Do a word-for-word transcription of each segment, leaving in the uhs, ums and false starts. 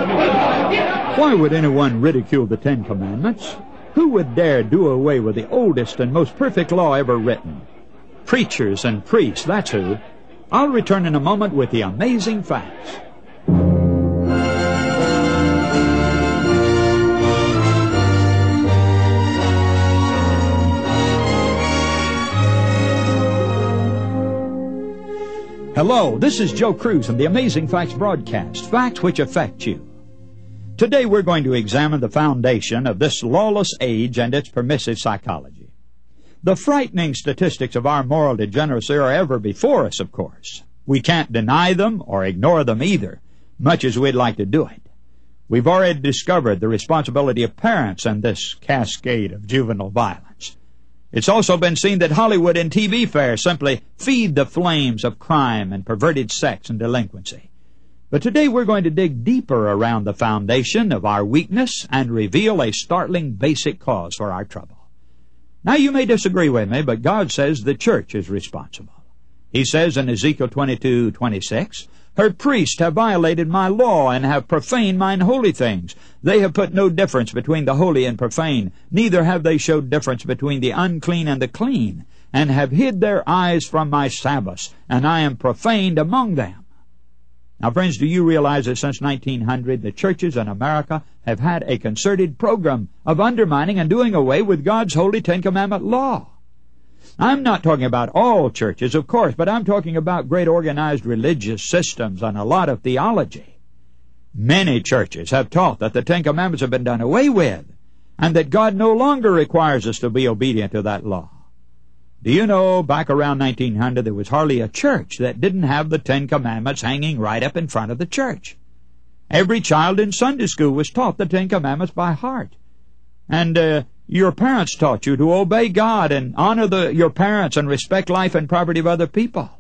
Why would anyone ridicule the Ten Commandments? Who would dare do away with the oldest and most perfect law ever written? Preachers and priests, that's who. I'll return in a moment with the amazing facts. Hello, this is Joe Cruz and the Amazing Facts broadcast, facts which affect you. Today we're going to examine the foundation of this lawless age and its permissive psychology. The frightening statistics of our moral degeneracy are ever before us, of course. We can't deny them or ignore them either, much as we'd like to do it. We've already discovered the responsibility of parents in this cascade of juvenile violence. It's also been seen that Hollywood and T V fare simply feed the flames of crime and perverted sex and delinquency. But today we're going to dig deeper around the foundation of our weakness and reveal a startling basic cause for our trouble. Now you may disagree with me, but God says the church is responsible. He says in Ezekiel twenty-two twenty-six, "Her priests have violated my law and have profaned mine holy things. They have put no difference between the holy and profane, neither have they showed difference between the unclean and the clean, and have hid their eyes from my Sabbaths, and I am profaned among them." Now, friends, do you realize that since nineteen hundred, the churches in America have had a concerted program of undermining and doing away with God's holy Ten Commandment law? I'm not talking about all churches, of course, but I'm talking about great organized religious systems and a lot of theology. Many churches have taught that the Ten Commandments have been done away with, and that God no longer requires us to be obedient to that law. Do you know, back around nineteen hundred, there was hardly a church that didn't have the Ten Commandments hanging right up in front of the church. Every child in Sunday school was taught the Ten Commandments by heart. And uh, your parents taught you to obey God and honor the, your parents and respect life and property of other people.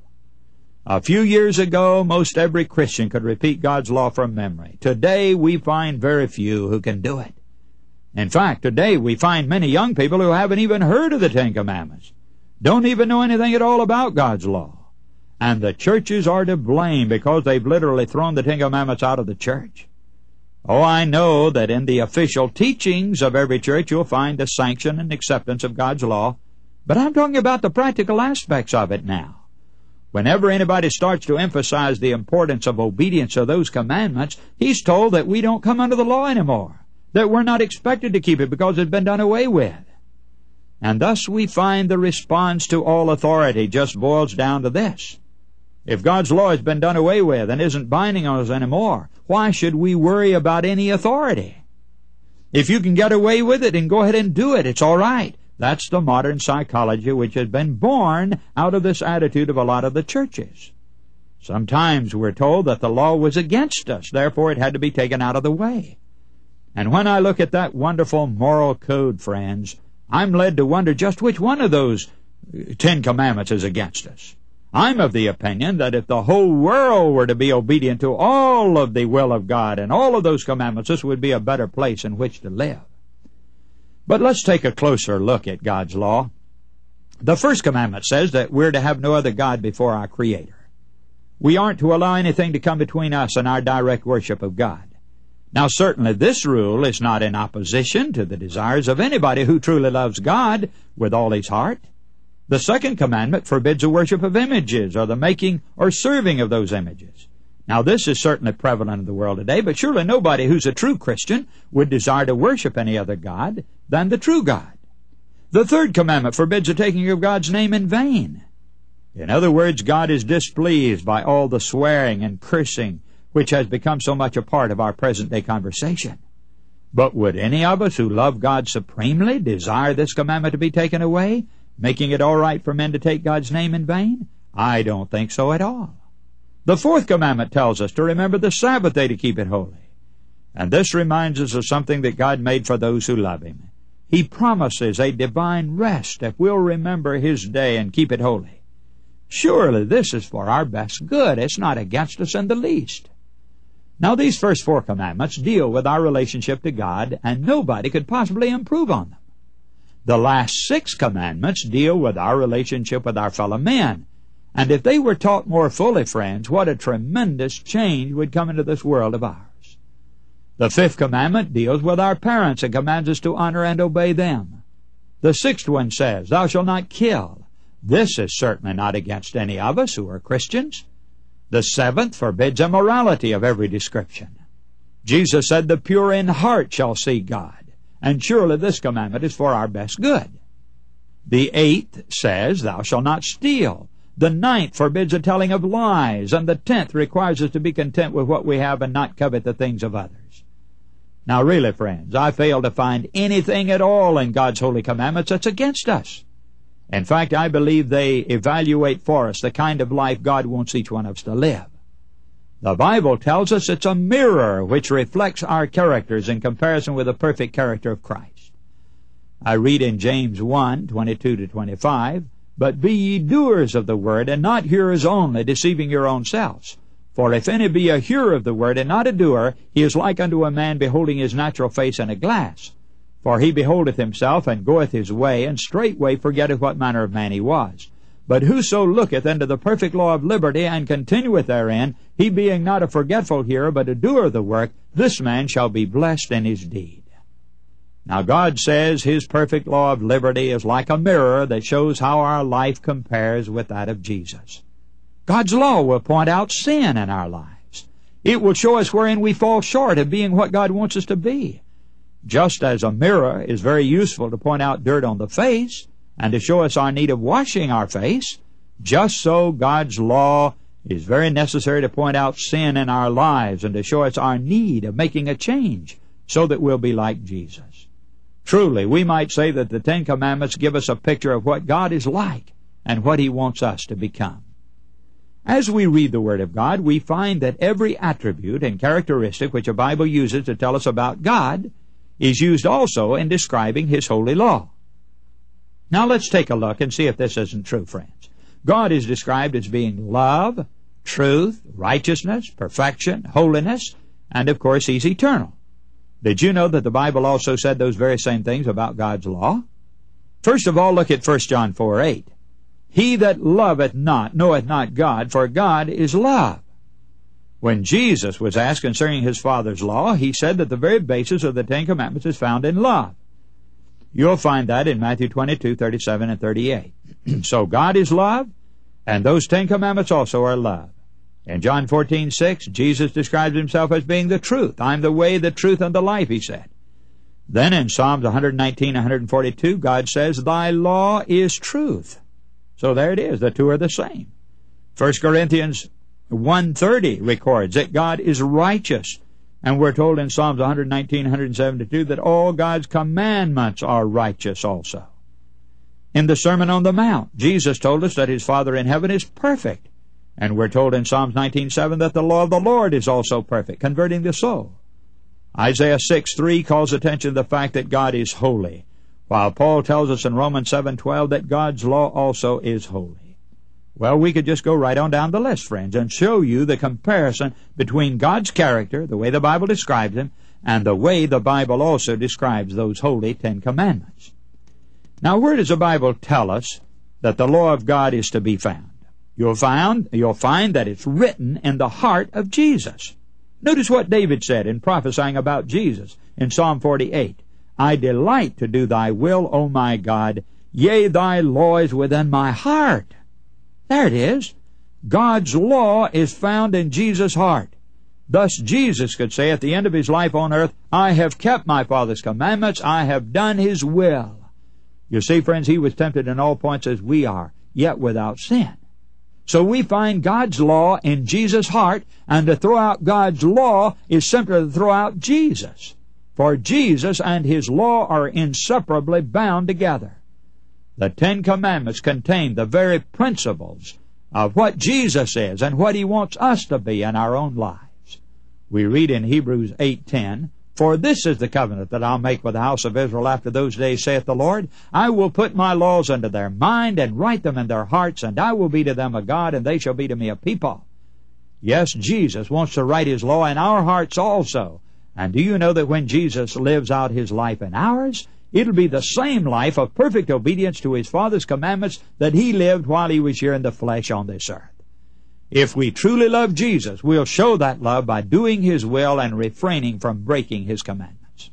A few years ago, most every Christian could repeat God's law from memory. Today, we find very few who can do it. In fact, today we find many young people who haven't even heard of the Ten Commandments, don't even know anything at all about God's law. And the churches are to blame because they've literally thrown the Ten Commandments out of the church. Oh, I know that in the official teachings of every church you'll find the sanction and acceptance of God's law, but I'm talking about the practical aspects of it now. Whenever anybody starts to emphasize the importance of obedience to those commandments, he's told that we don't come under the law anymore, that we're not expected to keep it because it's been done away with. And thus we find the response to all authority just boils down to this. If God's law has been done away with and isn't binding on us anymore, why should we worry about any authority? If you can get away with it and go ahead and do it, it's all right. That's the modern psychology which has been born out of this attitude of a lot of the churches. Sometimes we're told that the law was against us, therefore it had to be taken out of the way. And when I look at that wonderful moral code, friends, I'm led to wonder just which one of those Ten Commandments is against us. I'm of the opinion that if the whole world were to be obedient to all of the will of God and all of those commandments, this would be a better place in which to live. But let's take a closer look at God's law. The first commandment says that we're to have no other God before our Creator. We aren't to allow anything to come between us and our direct worship of God. Now, certainly this rule is not in opposition to the desires of anybody who truly loves God with all his heart. The second commandment forbids the worship of images or the making or serving of those images. Now, this is certainly prevalent in the world today, but surely nobody who's a true Christian would desire to worship any other God than the true God. The third commandment forbids the taking of God's name in vain. In other words, God is displeased by all the swearing and cursing which has become so much a part of our present-day conversation. But would any of us who love God supremely desire this commandment to be taken away, making it all right for men to take God's name in vain? I don't think so at all. The fourth commandment tells us to remember the Sabbath day to keep it holy. And this reminds us of something that God made for those who love Him. He promises a divine rest if we'll remember His day and keep it holy. Surely this is for our best good. It's not against us in the least. Now, these first four commandments deal with our relationship to God, and nobody could possibly improve on them. The last six commandments deal with our relationship with our fellow men. And if they were taught more fully, friends, what a tremendous change would come into this world of ours. The fifth commandment deals with our parents and commands us to honor and obey them. The sixth one says, thou shalt not kill. This is certainly not against any of us who are Christians. The seventh forbids immorality of every description. Jesus said, the pure in heart shall see God, and surely this commandment is for our best good. The eighth says, thou shalt not steal. The ninth forbids the telling of lies, and the tenth requires us to be content with what we have and not covet the things of others. Now really, friends, I fail to find anything at all in God's holy commandments that's against us. In fact, I believe they evaluate for us the kind of life God wants each one of us to live. The Bible tells us it's a mirror which reflects our characters in comparison with the perfect character of Christ. I read in James one, twenty-two to twenty-five, but be ye doers of the word, and not hearers only, deceiving your own selves. For if any be a hearer of the word, and not a doer, he is like unto a man beholding his natural face in a glass. For he beholdeth himself, and goeth his way, and straightway forgetteth what manner of man he was. But whoso looketh into the perfect law of liberty, and continueth therein, he being not a forgetful hearer, but a doer of the work, this man shall be blessed in his deed. Now God says His perfect law of liberty is like a mirror that shows how our life compares with that of Jesus. God's law will point out sin in our lives. It will show us wherein we fall short of being what God wants us to be. Just as a mirror is very useful to point out dirt on the face and to show us our need of washing our face, just so God's law is very necessary to point out sin in our lives and to show us our need of making a change so that we'll be like Jesus. Truly, we might say that the Ten Commandments give us a picture of what God is like and what He wants us to become. As we read the Word of God, we find that every attribute and characteristic which the Bible uses to tell us about God is used also in describing His holy law. Now let's take a look and see if this isn't true, friends. God is described as being love, truth, righteousness, perfection, holiness, and of course He's eternal. Did you know that the Bible also said those very same things about God's law? First of all, look at First John four eight. He that loveth not knoweth not God, for God is love. When Jesus was asked concerning His Father's law, He said that the very basis of the Ten Commandments is found in love. You'll find that in Matthew twenty-two, thirty-seven, and thirty-eight. So God is love, and those Ten Commandments also are love. In John fourteen, six, Jesus describes Himself as being the truth. I'm the way, the truth, and the life, He said. Then in Psalms one nineteen, one forty-two, God says, Thy law is truth. So there it is. The two are the same. First Corinthians one thirty records that God is righteous. And we're told in Psalms one nineteen, one seventy-two that all God's commandments are righteous also. In the Sermon on the Mount, Jesus told us that His Father in heaven is perfect. And we're told in Psalms nineteen seven that the law of the Lord is also perfect, converting the soul. Isaiah six three calls attention to the fact that God is holy, while Paul tells us in Romans seven twelve that God's law also is holy. Well, we could just go right on down the list, friends, and show you the comparison between God's character, the way the Bible describes Him, and the way the Bible also describes those holy Ten Commandments. Now, where does the Bible tell us that the law of God is to be found? You'll find, you'll find that it's written in the heart of Jesus. Notice what David said in prophesying about Jesus in Psalm forty-eight. I delight to do Thy will, O my God. Yea, Thy law is within my heart. There it is. God's law is found in Jesus' heart. Thus Jesus could say at the end of His life on earth, I have kept my Father's commandments. I have done His will. You see, friends, He was tempted in all points as we are, yet without sin. So we find God's law in Jesus' heart, and to throw out God's law is simply to throw out Jesus. For Jesus and His law are inseparably bound together. The Ten Commandments contain the very principles of what Jesus is and what He wants us to be in our own lives. We read in Hebrews eight ten, For this is the covenant that I'll make with the house of Israel after those days, saith the Lord. I will put my laws into their mind and write them in their hearts, and I will be to them a God, and they shall be to me a people. Yes, Jesus wants to write His law in our hearts also. And do you know that when Jesus lives out His life in ours, it'll be the same life of perfect obedience to His Father's commandments that He lived while He was here in the flesh on this earth. If we truly love Jesus, we'll show that love by doing His will and refraining from breaking His commandments.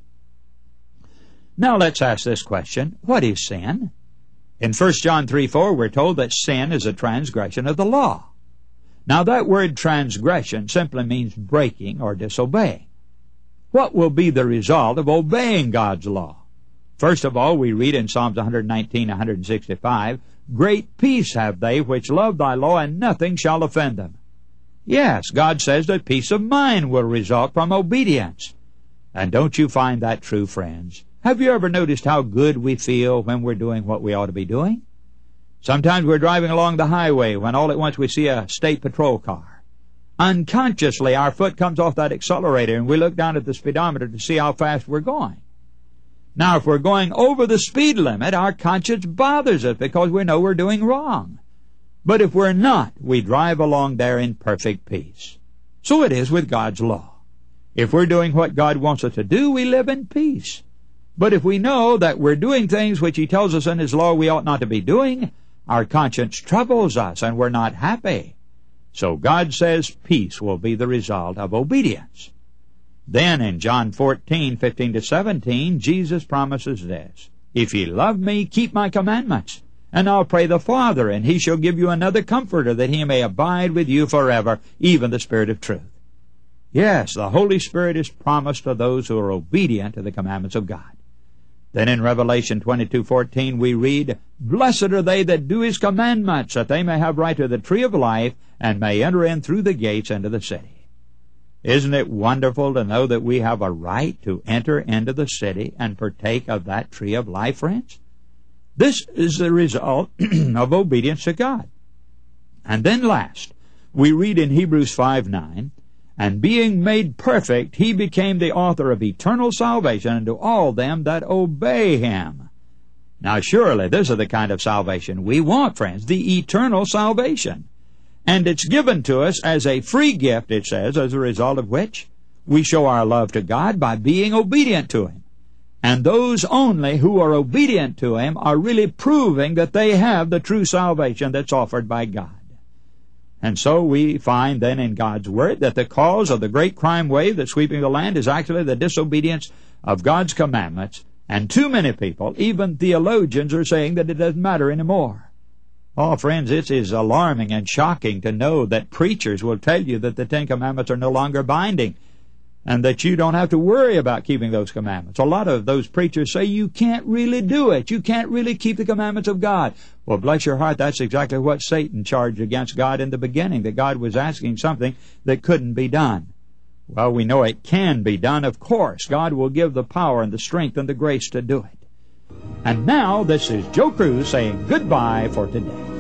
Now let's ask this question. What is sin? In First John three four, we're told that sin is a transgression of the law. Now that word transgression simply means breaking or disobeying. What will be the result of obeying God's law? First of all, we read in Psalms one nineteen, one sixty-five, "Great peace have they which love thy law, and nothing shall offend them." Yes, God says that peace of mind will result from obedience. And don't you find that true, friends? Have you ever noticed how good we feel when we're doing what we ought to be doing? Sometimes we're driving along the highway when all at once we see a state patrol car. Unconsciously, our foot comes off that accelerator and we look down at the speedometer to see how fast we're going. Now, if we're going over the speed limit, our conscience bothers us because we know we're doing wrong. But if we're not, we drive along there in perfect peace. So it is with God's law. If we're doing what God wants us to do, we live in peace. But if we know that we're doing things which He tells us in His law we ought not to be doing, our conscience troubles us and we're not happy. So God says peace will be the result of obedience. Then in John fourteen, fifteen to seventeen, Jesus promises this, "If ye love me, keep my commandments, and I'll pray the Father, and He shall give you another Comforter, that He may abide with you forever, even the Spirit of truth." Yes, the Holy Spirit is promised to those who are obedient to the commandments of God. Then in Revelation twenty-two fourteen we read, "Blessed are they that do His commandments, that they may have right to the tree of life, and may enter in through the gates into the city." Isn't it wonderful to know that we have a right to enter into the city and partake of that tree of life, friends? This is the result of obedience to God. And then last, we read in Hebrews five nine, "And being made perfect, He became the author of eternal salvation unto all them that obey Him." Now surely this is the kind of salvation we want, friends, the eternal salvation. And it's given to us as a free gift, it says, as a result of which we show our love to God by being obedient to Him. And those only who are obedient to Him are really proving that they have the true salvation that's offered by God. And so we find then in God's Word that the cause of the great crime wave that's sweeping the land is actually the disobedience of God's commandments. And too many people, even theologians, are saying that it doesn't matter anymore. Oh, friends, it is alarming and shocking to know that preachers will tell you that the Ten Commandments are no longer binding and that you don't have to worry about keeping those commandments. A lot of those preachers say you can't really do it. You can't really keep the commandments of God. Well, bless your heart, that's exactly what Satan charged against God in the beginning, that God was asking something that couldn't be done. Well, we know it can be done, of course. God will give the power and the strength and the grace to do it. And now, this is Joe Cruz saying goodbye for today.